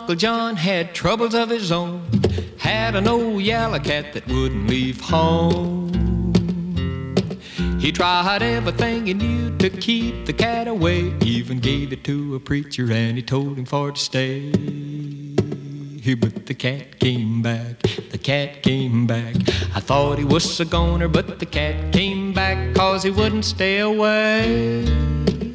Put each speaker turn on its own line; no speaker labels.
Uncle John had troubles of his own, had an old yellow cat that wouldn't leave home. He tried everything he knew to keep the cat away, even gave it to a preacher and he told him for to stay. But the cat came back, the cat came back. I thought he was a goner, but the cat came back 'cause he wouldn't stay away.